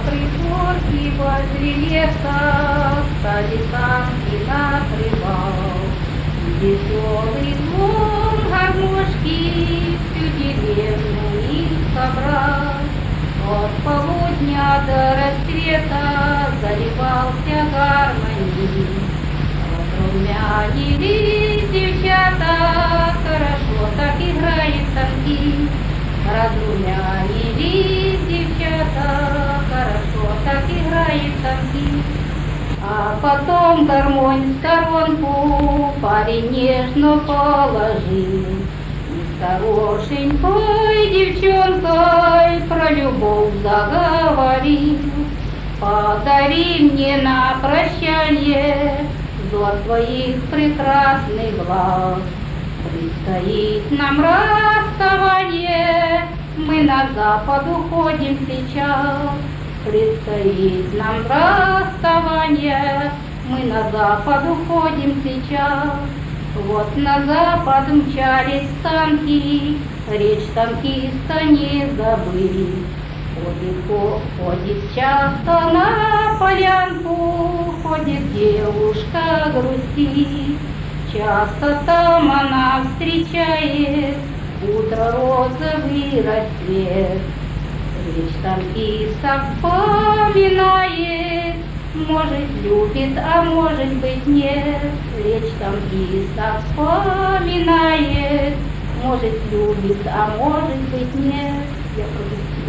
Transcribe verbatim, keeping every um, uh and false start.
пригорке возле леса стали танки на привал. Веселый звон гармошки всю деревню их собрал. От полудня до рассвета заливался гармоний. Разрумянились девчата, хорошо так играет танки. Разрумянились девчата, хорошо так играет танки. А потом гармонь в сторонку парень нежно положил. И с хорошенькой девчонкой про любовь заговорил. Подари мне на прощание взор твоих прекрасных глаз. Предстоит нам расставание, мы на запад уходим сейчас. Предстоит нам расставание, мы на запад уходим сейчас. Вот на запад мчались танки, речь танкиста не забыли. Ходит, ходит часто на полянку, ходит девушка грустит. Часто там она встречает утро, розовый рассвет. Речь танкиста вспоминает, может любит, а может быть нет. Речь танкиста вспоминает, может любит, а может быть нет. Я